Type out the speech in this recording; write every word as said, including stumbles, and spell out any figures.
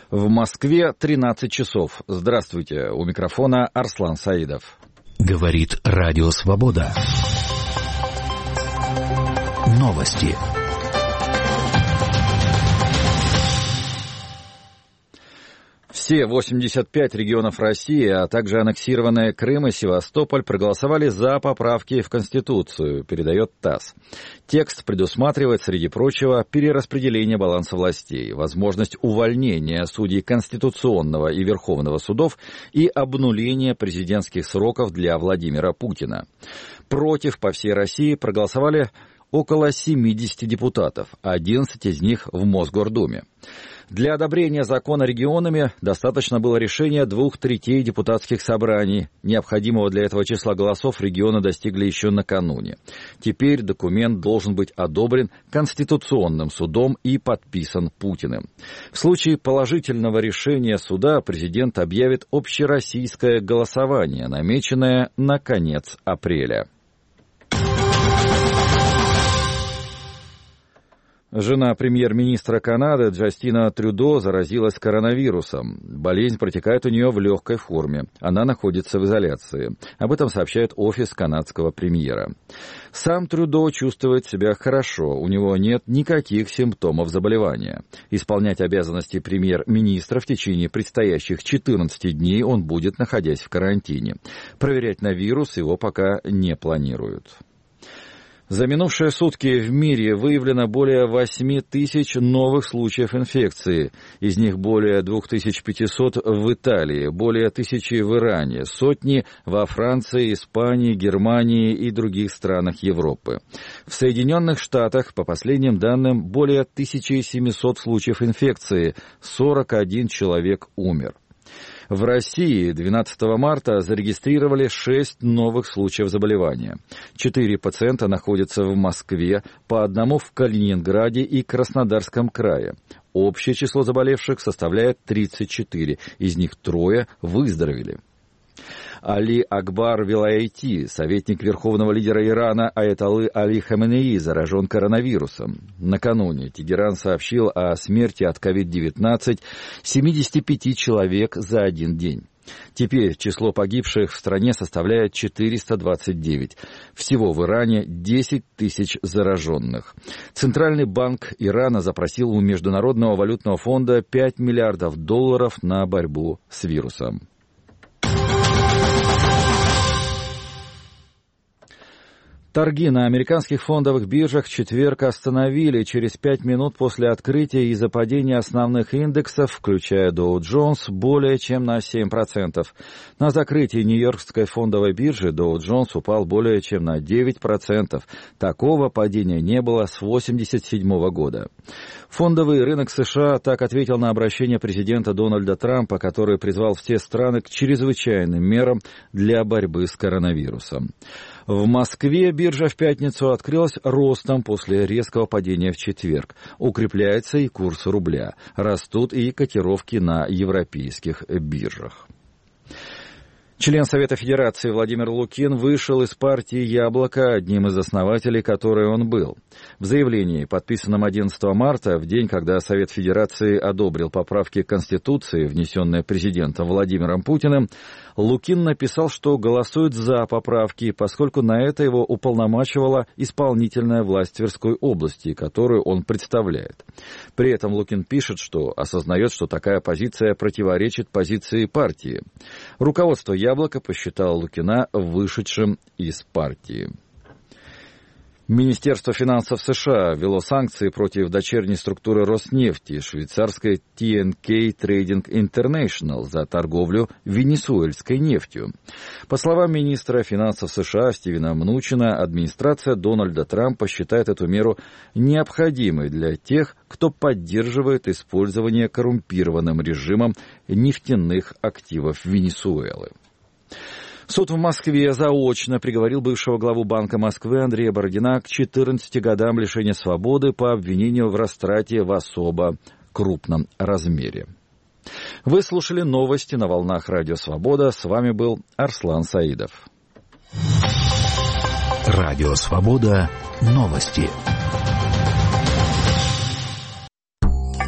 В Москве тринадцать часов. Здравствуйте. У микрофона Арслан Саидов. Говорит Радио Свобода. Новости. Все восемьдесят пять регионов России, а также аннексированные Крым и Севастополь проголосовали за поправки в Конституцию, передает ТАСС. Текст предусматривает, среди прочего, перераспределение баланса властей, возможность увольнения судей Конституционного и Верховного судов и обнуление президентских сроков для Владимира Путина. Против по всей России проголосовали около семьдесят депутатов, одиннадцать из них в Мосгордуме. Для одобрения закона регионами достаточно было решения двух третей депутатских собраний. Необходимого для этого числа голосов регионы достигли еще накануне. Теперь документ должен быть одобрен Конституционным судом и подписан Путиным. В случае положительного решения суда президент объявит общероссийское голосование, намеченное на конец апреля. Жена премьер-министра Канады Джастина Трюдо заразилась коронавирусом. Болезнь протекает у нее в легкой форме. Она находится в изоляции. Об этом сообщает офис канадского премьера. Сам Трюдо чувствует себя хорошо. У него нет никаких симптомов заболевания. Исполнять обязанности премьер-министра в течение предстоящих четырнадцати дней он будет, находясь в карантине. Проверять на вирус его пока не планируют. За минувшие сутки в мире выявлено более восемь тысяч новых случаев инфекции. Из них более две тысячи пятьсот в Италии, более тысячи в Иране, сотни во Франции, Испании, Германии и других странах Европы. В Соединенных Штатах, по последним данным, более тысяча семьсот случаев инфекции, сорок один человек умер. В России двенадцатого марта зарегистрировали шесть новых случаев заболевания. Четыре пациента находятся в Москве, по одному в Калининграде и Краснодарском крае. Общее число заболевших составляет тридцать четыре, из них трое выздоровели. Али Акбар Вилаяти, советник верховного лидера Ирана Аятоллы Али Хаменеи, заражен коронавирусом. Накануне Тегеран сообщил о смерти от ковид девятнадцать семидесяти пяти человек за один день. Теперь число погибших в стране составляет четыреста двадцать девять. Всего в Иране десять тысяч зараженных. Центральный банк Ирана запросил у Международного валютного фонда пять миллиардов долларов на борьбу с вирусом. Торги на американских фондовых биржах в четверг остановили через пять минут после открытия из-за падения основных индексов, включая Dow Jones, более чем на семь процентов. На закрытии Нью-Йоркской фондовой биржи Dow Jones упал более чем на девять процентов. Такого падения не было с восемьдесят седьмого года. Фондовый рынок США так ответил на обращение президента Дональда Трампа, который призвал все страны к чрезвычайным мерам для борьбы с коронавирусом. В Москве биржа в пятницу открылась ростом после резкого падения в четверг. Укрепляется и курс рубля. Растут и котировки на европейских биржах. Член Совета Федерации Владимир Лукин вышел из партии «Яблоко», одним из основателей которой он был. В заявлении, подписанном одиннадцатого марта, в день, когда Совет Федерации одобрил поправки к Конституции, внесенные президентом Владимиром Путиным, Лукин написал, что голосует за поправки, поскольку на это его уполномачивала исполнительная власть Тверской области, которую он представляет. При этом Лукин пишет, что осознает, что такая позиция противоречит позиции партии. Руководство «Яблоко» посчитало Лукина вышедшим из партии. Министерство финансов США ввело санкции против дочерней структуры Роснефти, швейцарской ти эн кей Trading International, за торговлю венесуэльской нефтью. По словам министра финансов США Стивена Мнучина, администрация Дональда Трампа считает эту меру необходимой для тех, кто поддерживает использование коррумпированным режимом нефтяных активов Венесуэлы. Суд в Москве заочно приговорил бывшего главу Банка Москвы Андрея Бородина к четырнадцати годам лишения свободы по обвинению в растрате в особо крупном размере. Вы слушали новости на волнах Радио Свобода. С вами был Арслан Саидов. Радио Свобода. Новости.